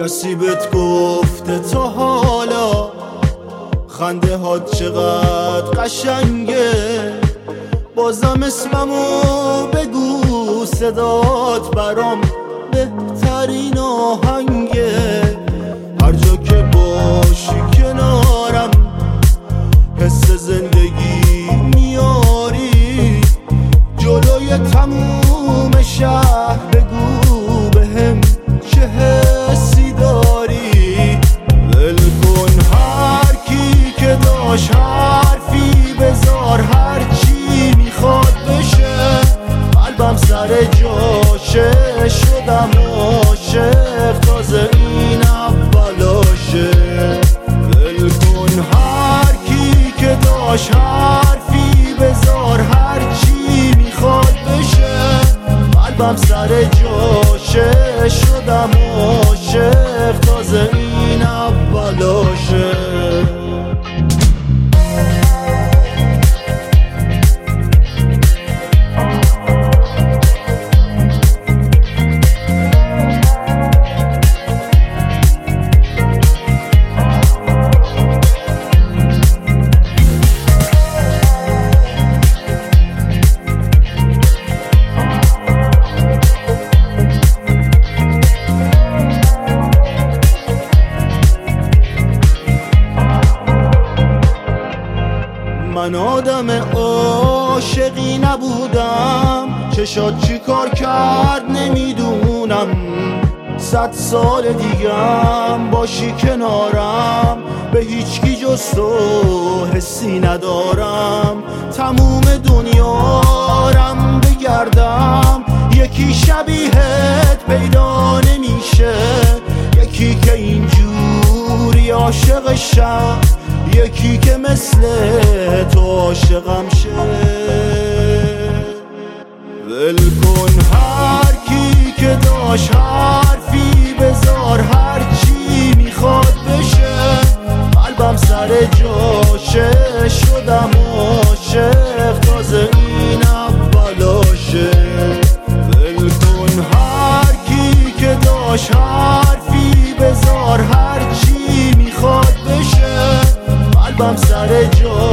کسی بهت گفته تا حالا خنده هات چقدر قشنگه؟ بازم اسممو بگو، صدات برام بهترین آهنگه. هر جا که باشی کنارم حس زندگی میاری. جلوی تموم شهر بگو بهم چه حسی داری. ول کن هر کی که داشت حرفی بذار، هر چی میخواد بشه. قلبم سر جاشه، شدم عاشق، تازه این اولاشه. ول کن هر کی که داشت حرفی بذار، هر چی میخواد بشه. قلبم سر جاشه، شدم عاشق، تازه این اولاشه. من آدم عاشقی نبودم، چشات چی کار کرد نمیدونم. 100 سال دیگم باشی کنارم، به هیچکی جز تو حسی ندارم. تموم دنیارم بگردم، یکی شبیهت پیدا نمیشه. یکی که اینجوری عاشقشم، یکی که مثل تو عاشقم شه. ول کن هر کی که داشت حرفی بذار، هر چی میخواد بشه. قلبم سر جاشه، شدم عاشق، تازه این اولاشه. ول کن هر کی که داشت حرفی بذار، هر چی میخواد بشه. قلبم سر جا